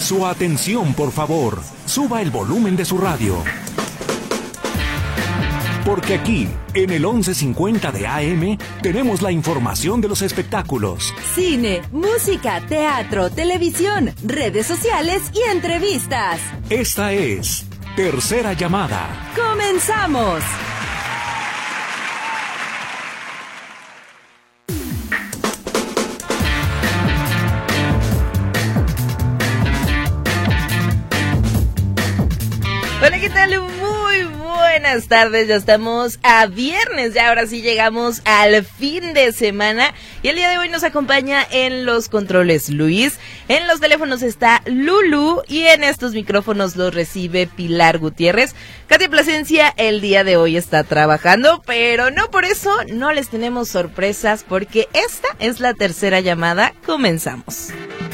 Su atención, por favor. Suba el volumen de su radio. Porque aquí, en el 1150 de AM, tenemos la información de los espectáculos. Cine, música, teatro, televisión, redes sociales y entrevistas. Esta es Tercera Llamada. ¡Comenzamos! Hola, ¿qué tal? Muy buenas tardes, ya estamos a viernes, ya ahora sí llegamos al fin de semana y el día de hoy nos acompaña en los controles Luis, en los teléfonos está Lulu y en estos micrófonos los recibe Pilar Gutiérrez. Katia Plasencia el día de hoy está trabajando, pero no por eso no les tenemos sorpresas porque esta es la tercera llamada, comenzamos.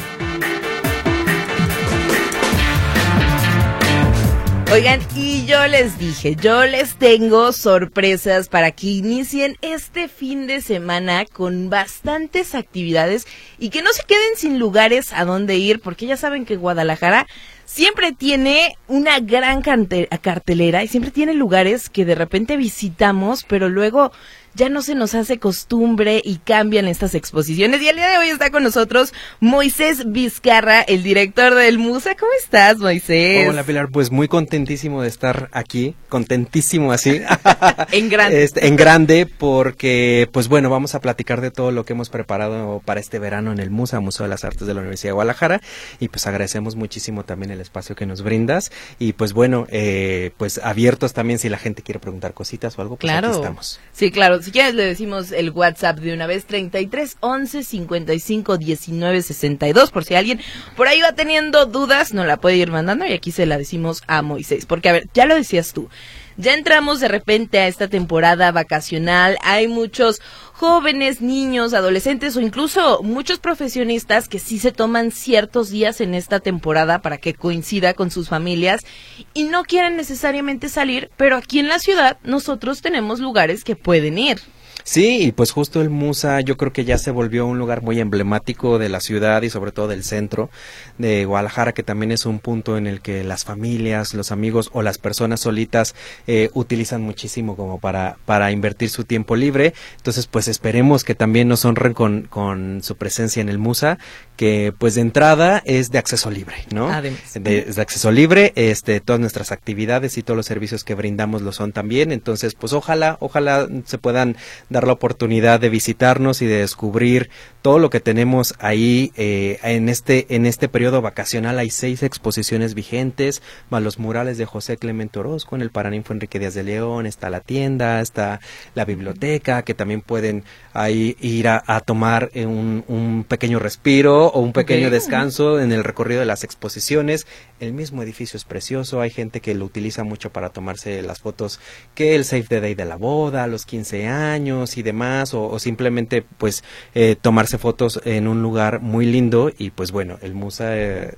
Oigan, y yo les dije, yo les tengo sorpresas para que inicien este fin de semana con bastantes actividades y que no se queden sin lugares a donde ir, porque ya saben que Guadalajara siempre tiene una gran cartelera y siempre tiene lugares que de repente visitamos, pero luego ya no se nos hace costumbre y cambian estas exposiciones. Y el día de hoy está con nosotros Moisés Vizcarra, el director del Musa. ¿Cómo estás, Moisés? Hola, Pilar, pues muy contentísimo de estar aquí, contentísimo así. En grande. En grande, porque, pues bueno, vamos a platicar de todo lo que hemos preparado para este verano en el Musa, Museo de las Artes de la Universidad de Guadalajara, y pues agradecemos muchísimo también el espacio que nos brindas, y pues bueno, pues abiertos también si la gente quiere preguntar cositas o algo, pues claro. Aquí estamos. Sí, claro. Si quieres le decimos el WhatsApp de una vez, 33 11 55 19 62, por si alguien por ahí va teniendo dudas, nos la puede ir mandando y aquí se la decimos a Moisés, porque a ver, ya lo decías tú, ya entramos de repente a esta temporada vacacional, hay muchos jóvenes, niños, adolescentes o incluso muchos profesionistas que sí se toman ciertos días en esta temporada para que coincida con sus familias y no quieren necesariamente salir, pero aquí en la ciudad nosotros tenemos lugares que pueden ir. Sí, y pues justo el Musa yo creo que ya se volvió un lugar muy emblemático de la ciudad y sobre todo del centro de Guadalajara, que también es un punto en el que las familias, los amigos o las personas solitas utilizan muchísimo como para invertir su tiempo libre. Entonces pues esperemos que también nos honren con su presencia en el Musa, que pues de entrada es de acceso libre, ¿no? Es de acceso libre, todas nuestras actividades y todos los servicios que brindamos lo son también. Entonces pues ojalá se puedan dar la oportunidad de visitarnos y de descubrir todo lo que tenemos ahí. En este periodo vacacional hay 6 exposiciones vigentes, más los murales de José Clemente Orozco, en el Paraninfo Enrique Díaz de León, está la tienda, está la biblioteca, que también pueden ahí ir a tomar un pequeño respiro o un pequeño descanso en el recorrido de las exposiciones. El mismo edificio es precioso, hay gente que lo utiliza mucho para tomarse las fotos, que el Save the Day de la boda, los 15 años y demás, o simplemente pues tomarse fotos en un lugar muy lindo. Y pues bueno, el Musa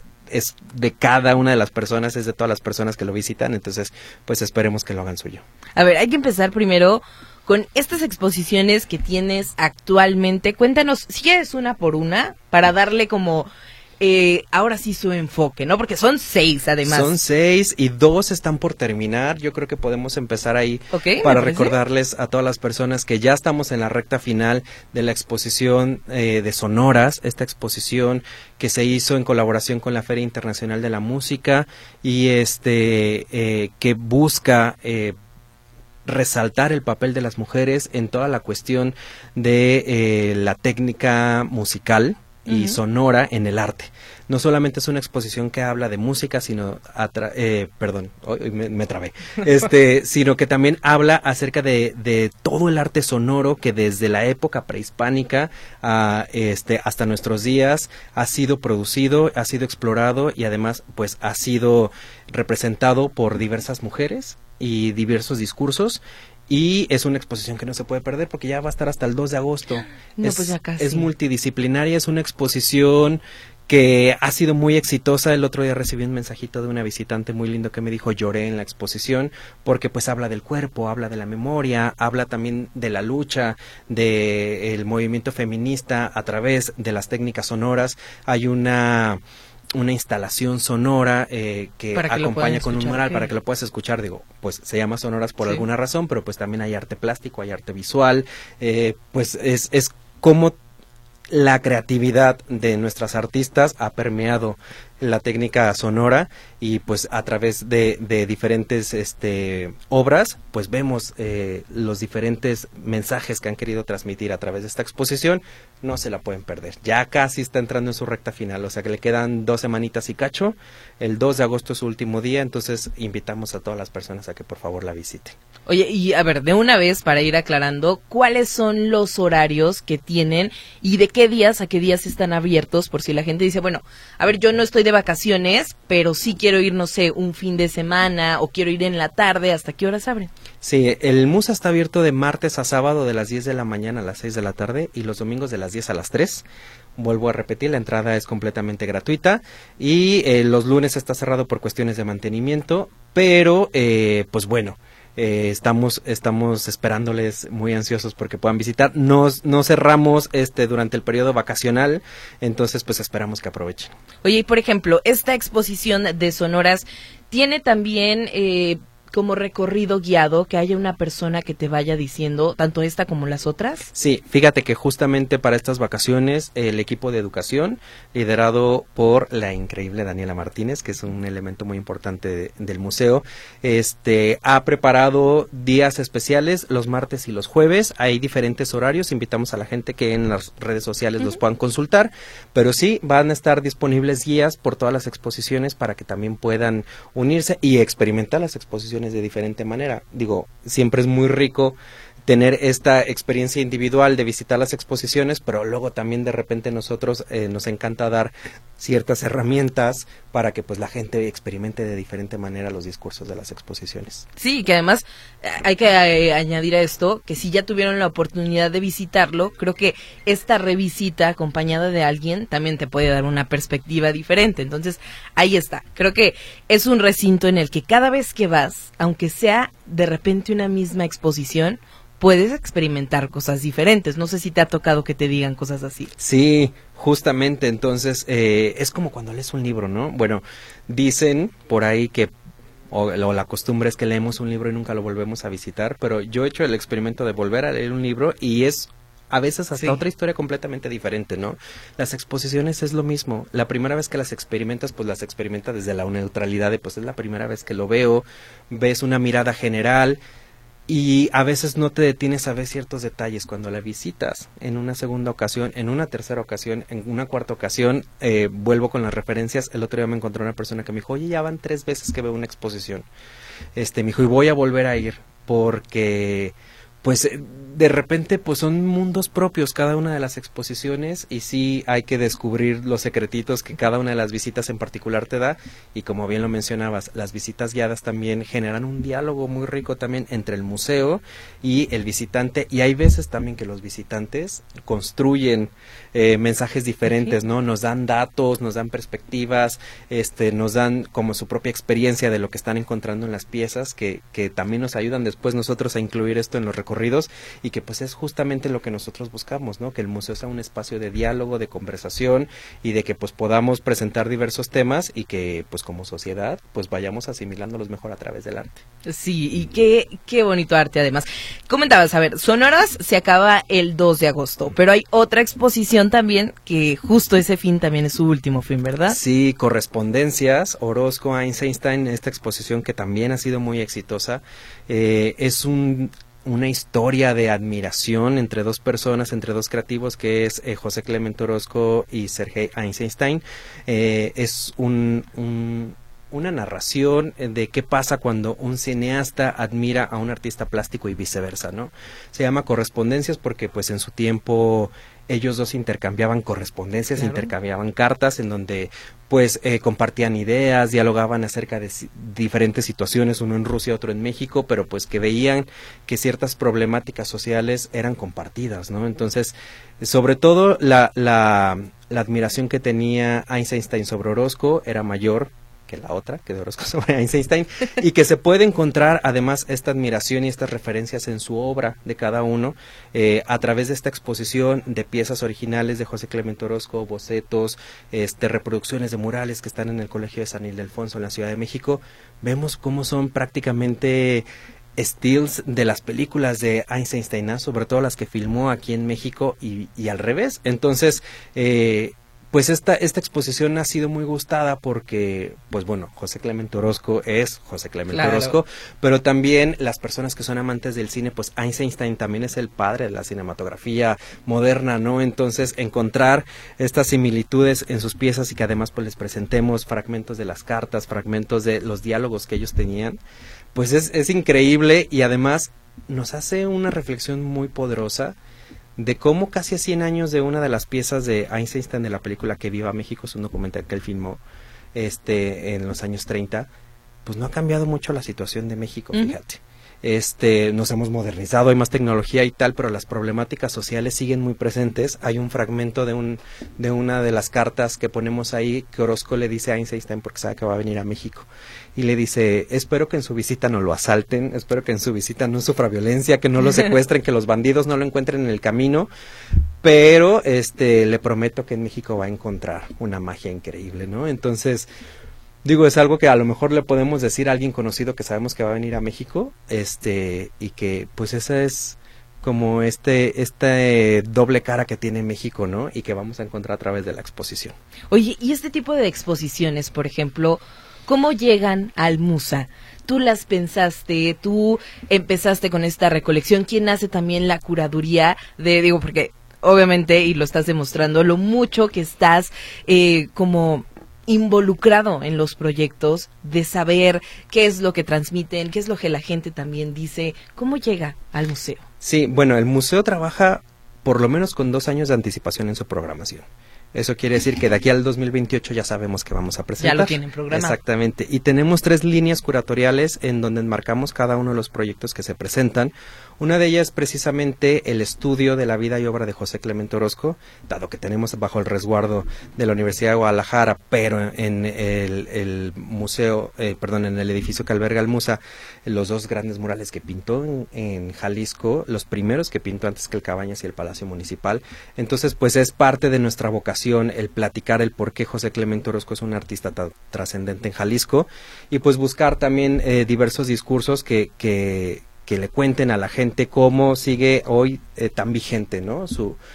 es de cada una de las personas, es de todas las personas que lo visitan, entonces pues esperemos que lo hagan suyo. A ver, hay que empezar primero con estas exposiciones que tienes actualmente. Cuéntanos, si quieres una por una, para darle como ahora sí su enfoque, ¿no? Porque son 6 además. Son 6 y 2 están por terminar. Yo creo que podemos empezar ahí para recordarles a todas las personas que ya estamos en la recta final de la exposición de Sonoras, esta exposición que se hizo en colaboración con la Feria Internacional de la Música y que busca resaltar el papel de las mujeres en toda la cuestión de la técnica musical y sonora en el arte. No solamente es una exposición que habla de música, sino me trabé. Sino que también habla acerca de todo el arte sonoro que desde la época prehispánica hasta nuestros días ha sido producido, ha sido explorado y además pues ha sido representado por diversas mujeres y diversos discursos. Y es una exposición que no se puede perder porque ya va a estar hasta el 2 de agosto. Pues ya casi. Es multidisciplinaria, es una exposición que ha sido muy exitosa. El otro día recibí un mensajito de una visitante muy lindo que me dijo: lloré en la exposición, porque pues habla del cuerpo, habla de la memoria, habla también de la lucha del movimiento feminista a través de las técnicas sonoras. Hay una una instalación sonora que acompaña con un mural para que lo puedas escuchar. Digo, pues se llama sonoras por alguna razón, pero pues también hay arte plástico, hay arte visual, pues es como la creatividad de nuestras artistas ha permeado la técnica sonora y pues a través de diferentes obras pues vemos los diferentes mensajes que han querido transmitir a través de esta exposición. No se la pueden perder, ya casi está entrando en su recta final, o sea que le quedan 2 semanitas y cacho. El 2 de agosto es su último día, entonces invitamos a todas las personas a que por favor la visiten. Oye, y a ver, de una vez para ir aclarando, ¿cuáles son los horarios que tienen y de qué días a qué días están abiertos? Por si la gente dice, bueno, a ver, yo no estoy de vacaciones, pero sí quiero ir, no sé, un fin de semana o quiero ir en la tarde, ¿hasta qué horas abren? Sí, el Musa está abierto de martes a sábado de las 10 de la mañana a las 6 de la tarde y los domingos de las 10 a las 3. Vuelvo a repetir, la entrada es completamente gratuita y los lunes está cerrado por cuestiones de mantenimiento, pero pues bueno, estamos esperándoles muy ansiosos porque puedan visitar. No cerramos durante el periodo vacacional, entonces pues esperamos que aprovechen. Oye, y por ejemplo, esta exposición de sonoras tiene también como recorrido guiado, que haya una persona que te vaya diciendo tanto esta como las otras. Sí, fíjate que justamente para estas vacaciones el equipo de educación, liderado por la increíble Daniela Martínez, que es un elemento muy importante del museo, ha preparado días especiales los martes y los jueves. Hay diferentes horarios, invitamos a la gente que en las redes sociales los puedan consultar, pero sí van a estar disponibles guías por todas las exposiciones para que también puedan unirse y experimentar las exposiciones de diferente manera. Digo, siempre es muy rico tener esta experiencia individual de visitar las exposiciones, pero luego también de repente nosotros nos encanta dar ciertas herramientas para que pues la gente experimente de diferente manera los discursos de las exposiciones. Sí, que además hay que añadir a esto que si ya tuvieron la oportunidad de visitarlo, creo que esta revisita acompañada de alguien también te puede dar una perspectiva diferente. Entonces, ahí está. Creo que es un recinto en el que cada vez que vas, aunque sea de repente una misma exposición, puedes experimentar cosas diferentes. No sé si te ha tocado que te digan cosas así. Sí, justamente. Entonces, es como cuando lees un libro, ¿no? Bueno, dicen por ahí que o la costumbre es que leemos un libro y nunca lo volvemos a visitar, pero yo he hecho el experimento de volver a leer un libro y es a veces hasta otra historia completamente diferente, ¿no? Las exposiciones es lo mismo. La primera vez que las experimentas, pues las experimentas desde la neutralidad de, pues es la primera vez que lo veo, ves una mirada general. Y a veces no te detienes a ver ciertos detalles. Cuando la visitas en una segunda ocasión, en una tercera ocasión, en una cuarta ocasión, vuelvo con las referencias. El otro día me encontré una persona que me dijo, oye, ya van 3 veces que veo una exposición. Me dijo, y voy a volver a ir porque pues de repente pues son mundos propios cada una de las exposiciones y sí hay que descubrir los secretitos que cada una de las visitas en particular te da. Y como bien lo mencionabas, las visitas guiadas también generan un diálogo muy rico también entre el museo y el visitante, y hay veces también que los visitantes construyen mensajes diferentes, ¿no? Nos dan datos, nos dan perspectivas, nos dan como su propia experiencia de lo que están encontrando en las piezas, que también nos ayudan después nosotros a incluir esto en los recorridos, y que pues es justamente lo que nosotros buscamos, ¿no? Que el museo sea un espacio de diálogo, de conversación, y de que pues podamos presentar diversos temas y que pues como sociedad pues vayamos asimilándolos mejor a través del arte. Sí, y qué bonito arte además. Comentabas, a ver, Sonoras se acaba el 2 de agosto, pero hay otra exposición también que justo ese fin también es su último fin, ¿verdad? Sí, Correspondencias, Orozco, Einstein, esta exposición que también ha sido muy exitosa. Es una historia de admiración entre dos personas, entre dos creativos, que es José Clemente Orozco y Sergei Einstein. Es una narración de qué pasa cuando un cineasta admira a un artista plástico y viceversa, ¿no? Se llama Correspondencias porque pues en su tiempo ellos dos intercambiaban correspondencias, claro, intercambiaban cartas en donde pues compartían ideas, dialogaban acerca de diferentes situaciones, uno en Rusia, otro en México, pero pues que veían que ciertas problemáticas sociales eran compartidas, ¿no? Entonces, sobre todo la admiración que tenía Einstein sobre Orozco era mayor que la otra, que de Orozco sobre Einstein, y que se puede encontrar además esta admiración y estas referencias en su obra de cada uno, a través de esta exposición de piezas originales de José Clemente Orozco, bocetos, reproducciones de murales que están en el Colegio de San Ildefonso en la Ciudad de México. Vemos cómo son prácticamente stills de las películas de Einstein, sobre todo las que filmó aquí en México y al revés. Entonces, pues esta exposición ha sido muy gustada porque, pues bueno, José Clemente Orozco es José Clemente Orozco, pero también las personas que son amantes del cine, pues Einstein también es el padre de la cinematografía moderna, ¿no? Entonces, encontrar estas similitudes en sus piezas y que además pues les presentemos fragmentos de las cartas, fragmentos de los diálogos que ellos tenían, pues es increíble y además nos hace una reflexión muy poderosa de cómo casi a 100 años de una de las piezas de Einstein de la película Que Viva México, es un documental que él filmó en los años 30, pues no ha cambiado mucho la situación de México, fíjate. Nos hemos modernizado, hay más tecnología y tal, pero las problemáticas sociales siguen muy presentes. Hay un fragmento de una de las cartas que ponemos ahí que Orozco le dice a Einstein porque sabe que va a venir a México y le dice: espero que en su visita no lo asalten, espero que en su visita no sufra violencia, que no lo secuestren, que los bandidos no lo encuentren en el camino, pero le prometo que en México va a encontrar una magia increíble, ¿no? Entonces, digo, es algo que a lo mejor le podemos decir a alguien conocido que sabemos que va a venir a México, y que pues esa es como doble cara que tiene México, ¿no? Y que vamos a encontrar a través de la exposición. Oye, y este tipo de exposiciones, por ejemplo, ¿cómo llegan al MUSA? Tú las pensaste, tú empezaste con esta recolección, ¿quién hace también la curaduría porque obviamente, y lo estás demostrando, lo mucho que estás como involucrado en los proyectos, de saber qué es lo que transmiten, qué es lo que la gente también dice, ¿cómo llega al museo? Sí, bueno, el museo trabaja por lo menos con 2 años de anticipación en su programación. Eso quiere decir que de aquí al 2028 ya sabemos que vamos a presentar. Ya lo tienen programado. Exactamente. Y tenemos 3 líneas curatoriales en donde enmarcamos cada uno de los proyectos que se presentan. Una de ellas es precisamente el estudio de la vida y obra de José Clemente Orozco, dado que tenemos bajo el resguardo de la Universidad de Guadalajara, pero en el museo, en el edificio que alberga el MUSA, los 2 grandes murales que pintó en Jalisco, los primeros que pintó antes que el Cabañas y el Palacio Municipal. Entonces, pues es parte de nuestra vocación el platicar el por qué José Clemente Orozco es un artista trascendente en Jalisco, y pues buscar también diversos discursos que le cuenten a la gente cómo sigue hoy tan vigente, ¿no?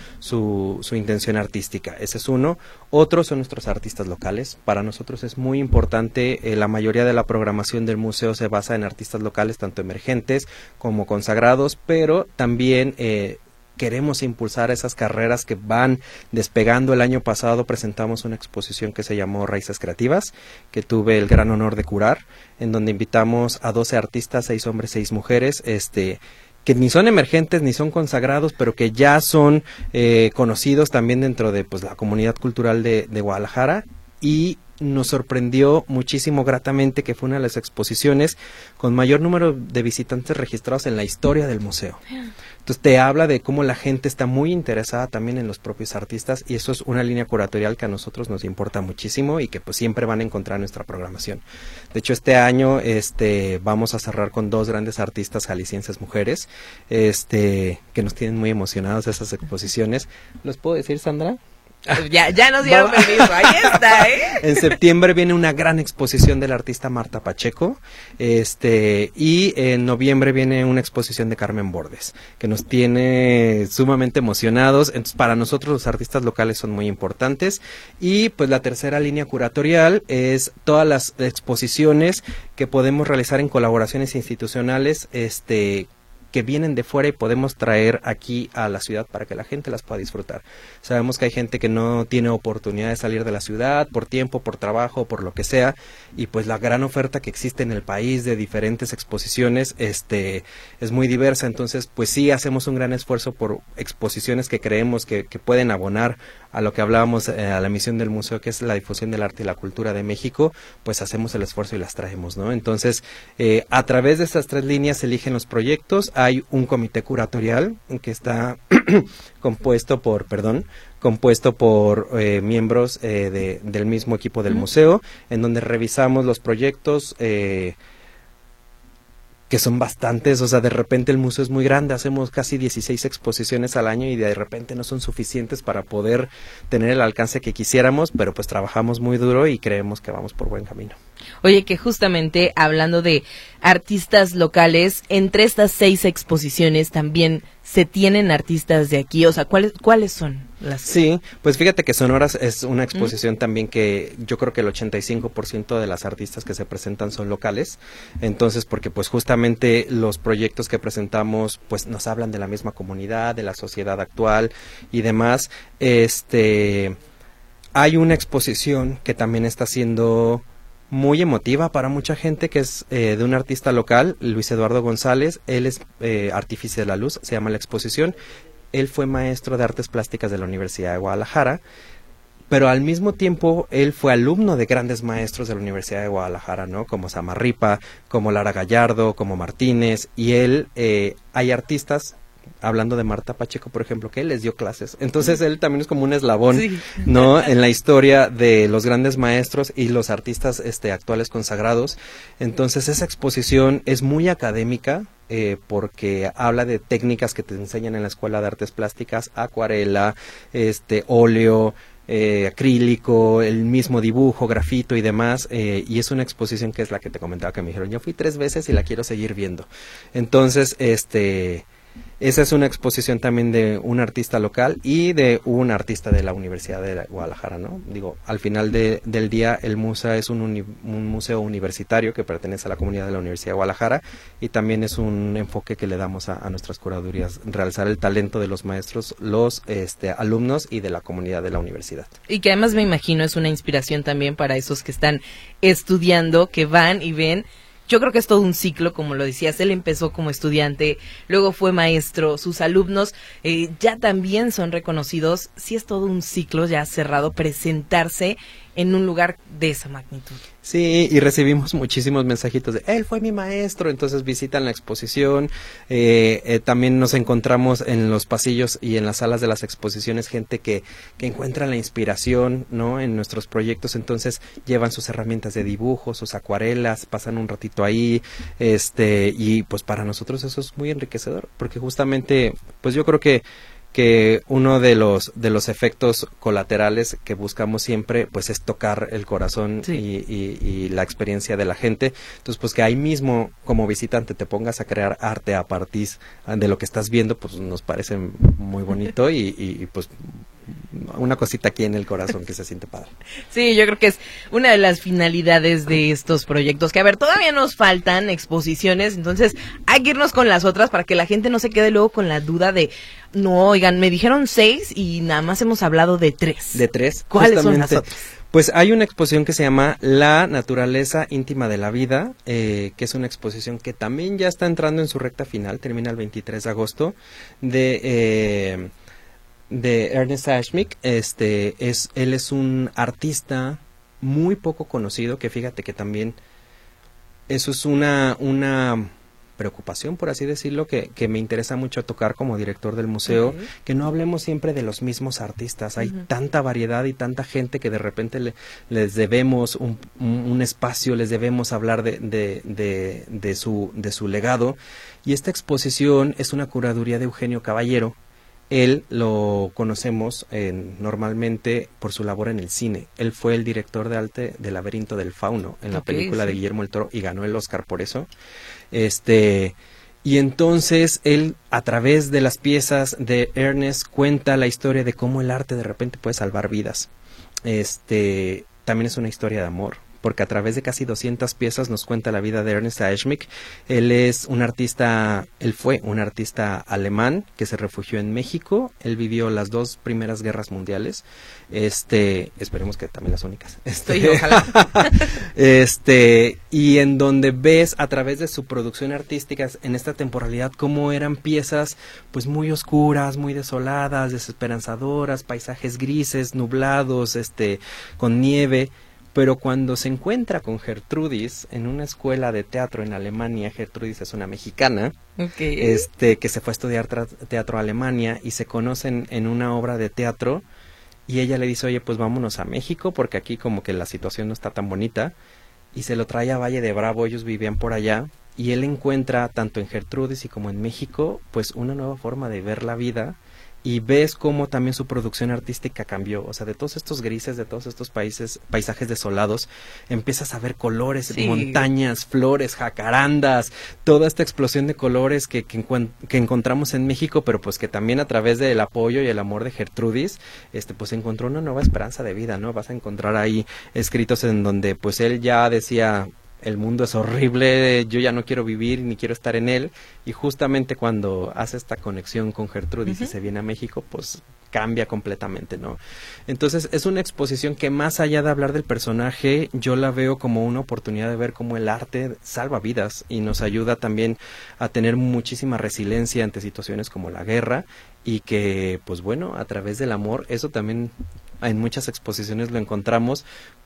Su intención artística. Ese es uno. Otros son nuestros artistas locales. Para nosotros es muy importante, la mayoría de la programación del museo se basa en artistas locales, tanto emergentes como consagrados, pero también queremos impulsar esas carreras que van despegando. El año pasado presentamos una exposición que se llamó Raíces Creativas, que tuve el gran honor de curar, en donde invitamos a 12 artistas, 6 hombres, 6 mujeres, que ni son emergentes ni son consagrados, pero que ya son conocidos también dentro de pues la comunidad cultural de Guadalajara, y nos sorprendió muchísimo gratamente que fue una de las exposiciones con mayor número de visitantes registrados en la historia del museo. Entonces te habla de cómo la gente está muy interesada también en los propios artistas, y eso es una línea curatorial que a nosotros nos importa muchísimo y que pues siempre van a encontrar en nuestra programación. De hecho, este año vamos a cerrar con 2 grandes artistas jaliscienses mujeres, que nos tienen muy emocionados esas exposiciones. ¿Los puedo decir, Sandra? Ya nos dieron permiso, ahí está, En septiembre viene una gran exposición de la artista Marta Pacheco, y en noviembre viene una exposición de Carmen Bordes, que nos tiene sumamente emocionados. Entonces, para nosotros los artistas locales son muy importantes. Y pues la tercera línea curatorial es todas las exposiciones que podemos realizar en colaboraciones institucionales, que vienen de fuera y podemos traer aquí a la ciudad para que la gente las pueda disfrutar. Sabemos que hay gente que no tiene oportunidad de salir de la ciudad por tiempo, por trabajo, por lo que sea, y pues la gran oferta que existe en el país de diferentes exposiciones es muy diversa. Entonces pues sí hacemos un gran esfuerzo por exposiciones que creemos que pueden abonar a lo que hablábamos, a la misión del museo, que es la difusión del arte y la cultura de México, pues hacemos el esfuerzo y las traemos, ¿no? Entonces, a través de estas 3 líneas se eligen los proyectos. Hay un comité curatorial que está compuesto por miembros del mismo equipo del museo, en donde revisamos los proyectos, que son bastantes. O sea, de repente el museo es muy grande, hacemos casi 16 exposiciones al año y de repente no son suficientes para poder tener el alcance que quisiéramos, pero pues trabajamos muy duro y creemos que vamos por buen camino. Oye, que justamente hablando de artistas locales, entre estas 6 exposiciones también se tienen artistas de aquí, o sea, ¿cuáles son las? Sí, pues fíjate que Sonoras es una exposición también que yo creo que el 85% de las artistas que se presentan son locales. Entonces, porque pues justamente los proyectos que presentamos pues nos hablan de la misma comunidad, de la sociedad actual y demás. Hay una exposición que también está siendo muy emotiva para mucha gente, que es de un artista local, Luis Eduardo González. Él es artífice de la luz, se llama la exposición. Él fue maestro de artes plásticas de la Universidad de Guadalajara, pero al mismo tiempo él fue alumno de grandes maestros de la Universidad de Guadalajara, ¿no? Como Samarripa, como Lara Gallardo, como Martínez, y él, hay artistas, hablando de Marta Pacheco, por ejemplo, que él les dio clases. Entonces él también es como un eslabón, sí, ¿no? En la historia de los grandes maestros y los artistas actuales consagrados. Entonces esa exposición es muy académica, porque habla de técnicas que te enseñan en la Escuela de Artes Plásticas: acuarela, óleo, acrílico, el mismo dibujo, grafito y demás, y es una exposición que es la que te comentaba, que me dijeron, yo fui 3 veces y la quiero seguir viendo. Entonces, esa es una exposición también de un artista local y de un artista de la Universidad de Guadalajara, ¿no? Digo, al final del día, el MUSA es un museo universitario que pertenece a la comunidad de la Universidad de Guadalajara, y también es un enfoque que le damos a nuestras curadurías, realzar el talento de los maestros, los alumnos y de la comunidad de la universidad. Y que además me imagino es una inspiración también para esos que están estudiando, que van y ven. Yo creo que es todo un ciclo, como lo decías, él empezó como estudiante, luego fue maestro, sus alumnos ya también son reconocidos. Sí, es todo un ciclo ya cerrado, presentarse en un lugar de esa magnitud. Sí, y recibimos muchísimos mensajitos de, él fue mi maestro, entonces visitan la exposición. También nos encontramos en los pasillos y en las salas de las exposiciones gente que encuentra la inspiración, ¿no? En nuestros proyectos, entonces llevan sus herramientas de dibujo, sus acuarelas, pasan un ratito ahí, y pues para nosotros eso es muy enriquecedor, porque justamente, pues yo creo que uno de los efectos colaterales que buscamos siempre pues es tocar el corazón, sí, y la experiencia de la gente. Entonces, pues que ahí mismo como visitante te pongas a crear arte a partir de lo que estás viendo, pues nos parece muy bonito y pues una cosita aquí en el corazón que se siente padre. Sí, yo creo que es una de las finalidades de estos proyectos, que a ver, todavía nos faltan exposiciones, entonces hay que irnos con las otras para que la gente no se quede luego con la duda de, no, oigan, me dijeron 6 y nada más hemos hablado de 3. ¿De 3? ¿Cuáles son las otras? Pues hay una exposición que se llama La Naturaleza Íntima de la Vida, que es una exposición que también ya está entrando en su recta final, termina el 23 de agosto, de Ernest Ashmick. Él es un artista muy poco conocido, que fíjate que también eso es una preocupación, por así decirlo, que me interesa mucho tocar como director del museo, okay, que no hablemos siempre de los mismos artistas. Hay tanta variedad y tanta gente que de repente les debemos un espacio, les debemos hablar de su legado, y esta exposición es una curaduría de Eugenio Caballero. Él lo conocemos normalmente por su labor en el cine. Él fue el director de arte de Laberinto del Fauno en la película de Guillermo del Toro y ganó el Oscar por eso. Y entonces él, a través de las piezas de Ernest, cuenta la historia de cómo el arte de repente puede salvar vidas. También es una historia de amor, porque a través de casi 200 piezas nos cuenta la vida de Ernest Eichmann. Él fue un artista alemán que se refugió en México. Él vivió las 2 primeras guerras mundiales. Esperemos que también las únicas. Ojalá. Y en donde ves a través de su producción artística en esta temporalidad cómo eran piezas pues muy oscuras, muy desoladas, desesperanzadoras, paisajes grises, nublados, con nieve. Pero cuando se encuentra con Gertrudis en una escuela de teatro en Alemania, Gertrudis es una mexicana, que se fue a estudiar teatro a Alemania, y se conocen en una obra de teatro, y ella le dice, oye, pues vámonos a México, porque aquí como que la situación no está tan bonita, y se lo trae a Valle de Bravo, ellos vivían por allá, y él encuentra tanto en Gertrudis y como en México, pues una nueva forma de ver la vida, y ves cómo también su producción artística cambió. O sea, de todos estos grises, de todos estos paisajes desolados, empiezas a ver colores, montañas, flores, jacarandas, toda esta explosión de colores que encontramos en México, pero pues que también a través del apoyo y el amor de Gertrudis, pues encontró una nueva esperanza de vida, ¿no? Vas a encontrar ahí escritos en donde pues él ya decía, el mundo es horrible, yo ya no quiero vivir ni quiero estar en él, y justamente cuando hace esta conexión con Gertrudis y se viene a México, pues cambia completamente, ¿no? Entonces es una exposición que más allá de hablar del personaje, yo la veo como una oportunidad de ver cómo el arte salva vidas y nos ayuda también a tener muchísima resiliencia ante situaciones como la guerra, y que pues bueno, a través del amor, eso también en muchas exposiciones lo encontramos,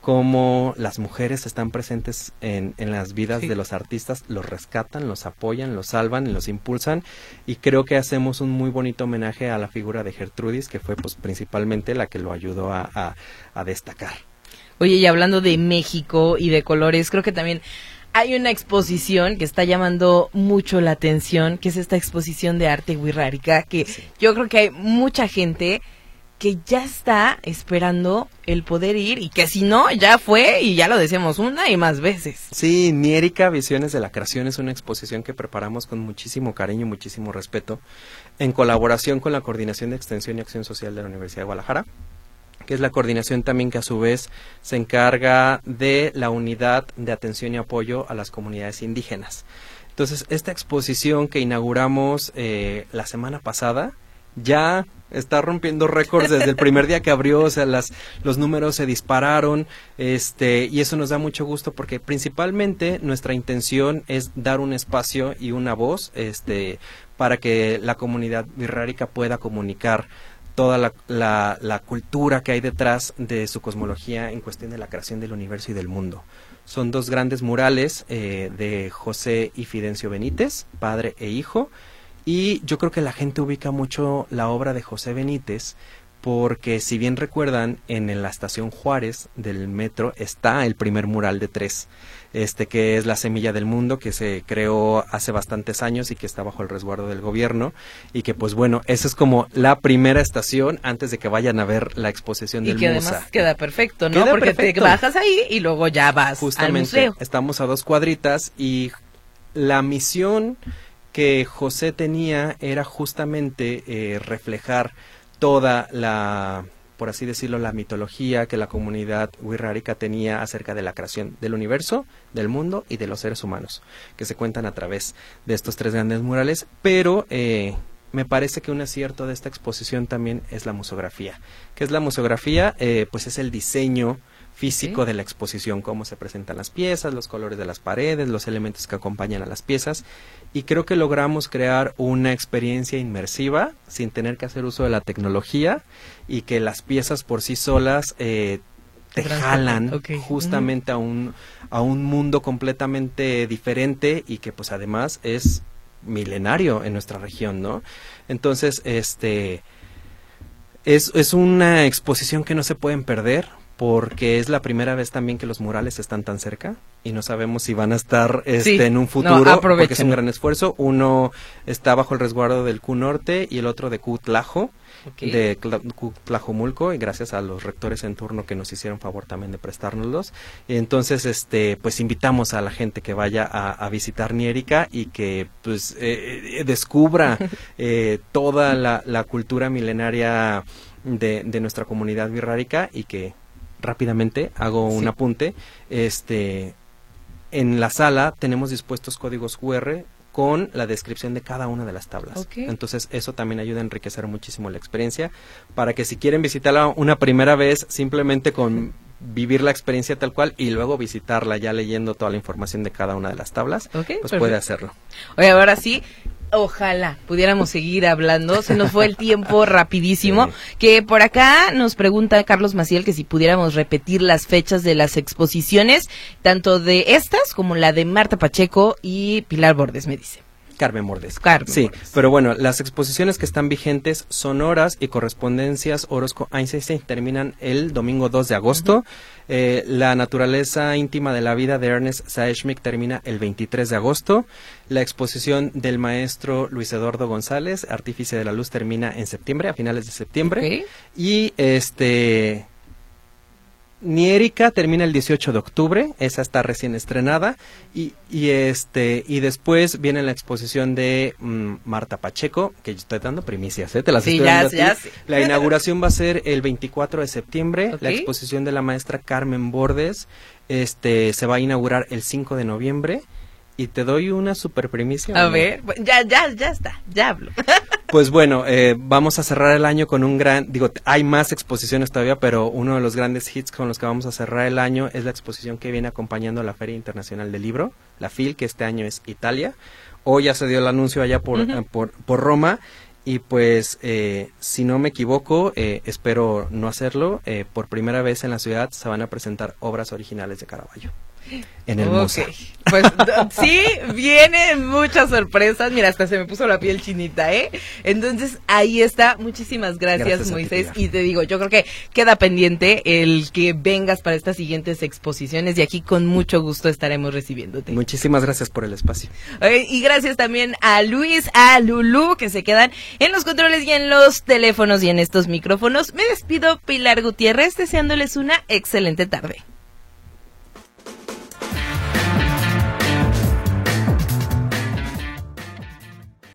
como las mujeres están presentes en las vidas de los artistas, los rescatan, los apoyan, los salvan y los impulsan, y creo que hacemos un muy bonito homenaje a la figura de Gertrudis, que fue pues principalmente la que lo ayudó a destacar. Oye, y hablando de México y de colores, creo que también hay una exposición que está llamando mucho la atención, que es esta exposición de arte wixárika, que yo creo que hay mucha gente que ya está esperando el poder ir, y que si no, ya fue, y ya lo decíamos una y más veces. Sí, Niérica, Visiones de la Creación, es una exposición que preparamos con muchísimo cariño y muchísimo respeto, en colaboración con la Coordinación de Extensión y Acción Social de la Universidad de Guadalajara, que es la coordinación también que a su vez se encarga de la unidad de atención y apoyo a las comunidades indígenas. Entonces, esta exposición que inauguramos la semana pasada, ya está rompiendo récords desde el primer día que abrió. O sea, los números se dispararon, y eso nos da mucho gusto, porque principalmente nuestra intención es dar un espacio y una voz, para que la comunidad wixárika pueda comunicar toda la cultura que hay detrás de su cosmología en cuestión de la creación del universo y del mundo. Son 2 grandes murales de José y Fidencio Benítez, padre e hijo. Y yo creo que la gente ubica mucho la obra de José Benítez, porque si bien recuerdan, en la estación Juárez del metro está el primer mural de 3, que es La Semilla del Mundo, que se creó hace bastantes años y que está bajo el resguardo del gobierno, y que pues bueno, esa es como la primera estación antes de que vayan a ver la exposición del MUSA. Y que además queda perfecto, ¿no? Porque te bajas ahí y luego ya vas al museo. Estamos a 2 cuadritas, y la misión que José tenía era justamente reflejar toda la, por así decirlo, la mitología que la comunidad wixárika tenía acerca de la creación del universo, del mundo y de los seres humanos, que se cuentan a través de estos 3 grandes murales. Pero me parece que un acierto de esta exposición también es la museografía. ¿Qué es la museografía? Pues es el diseño físico de la exposición, cómo se presentan las piezas, los colores de las paredes, los elementos que acompañan a las piezas, y creo que logramos crear una experiencia inmersiva sin tener que hacer uso de la tecnología, y que las piezas por sí solas te jalan justamente a un mundo completamente diferente, y que pues además es milenario en nuestra región, ¿no? Entonces, es una exposición que no se pueden perder, porque es la primera vez también que los murales están tan cerca y no sabemos si van a estar en un futuro, porque es un gran esfuerzo. Uno está bajo el resguardo del Q Norte y el otro de Q Tlajo, de Q Tlajomulco, y gracias a los rectores en turno que nos hicieron favor también de prestárnoslos. Entonces, pues invitamos a la gente que vaya a visitar Niérica y que pues descubra toda la cultura milenaria de nuestra comunidad wixárika, y que rápidamente hago un apunte. En la sala tenemos dispuestos códigos QR con la descripción de cada una de las tablas. Okay. Entonces eso también ayuda a enriquecer muchísimo la experiencia, para que si quieren visitarla una primera vez, simplemente con vivir la experiencia tal cual y luego visitarla ya leyendo toda la información de cada una de las tablas, pues perfecto. Puede hacerlo. Oye, ahora sí, ojalá pudiéramos seguir hablando, se nos fue el tiempo rapidísimo, sí. Que por acá nos pregunta Carlos Maciel que si pudiéramos repetir las fechas de las exposiciones, tanto de estas como la de Marta Pacheco y Pilar Bordes, me dice. Carmen Bordes. Sí, pero bueno, las exposiciones que están vigentes son Horas y Correspondencias Orozco Einstein, terminan el domingo 2 de agosto. La naturaleza íntima de la vida de Ernest Saechmick termina el 23 de agosto. La exposición del maestro Luis Eduardo González, Artífice de la Luz, termina en septiembre, a finales de septiembre. Okay. Y Niérica termina el 18 de octubre, esa está recién estrenada, y después viene la exposición de Marta Pacheco, que yo estoy dando primicias, te las estoy dando a ti. Sí. La inauguración va a ser el 24 de septiembre, Okay. La exposición de la maestra Carmen Bordes, se va a inaugurar el 5 de noviembre, y te doy una super primicia. A ver, ya está, ya hablo. Pues bueno, vamos a cerrar el año con hay más exposiciones todavía, pero uno de los grandes hits con los que vamos a cerrar el año es la exposición que viene acompañando a la Feria Internacional del Libro, la FIL, que este año es Italia. Hoy ya se dio el anuncio allá por Roma, y pues, si no me equivoco, espero no hacerlo, por primera vez en la ciudad se van a presentar obras originales de Caravaggio. En el museo. Pues sí, vienen muchas sorpresas. Mira, hasta se me puso la piel chinita, Entonces, ahí está. Muchísimas gracias Moisés. Y te digo, yo creo que queda pendiente el que vengas para estas siguientes exposiciones, y aquí con mucho gusto estaremos recibiéndote. Muchísimas gracias por el espacio. Y gracias también a Luis, a Lulú, que se quedan en los controles y en los teléfonos y en estos micrófonos. Me despido, Pilar Gutiérrez, deseándoles una excelente tarde.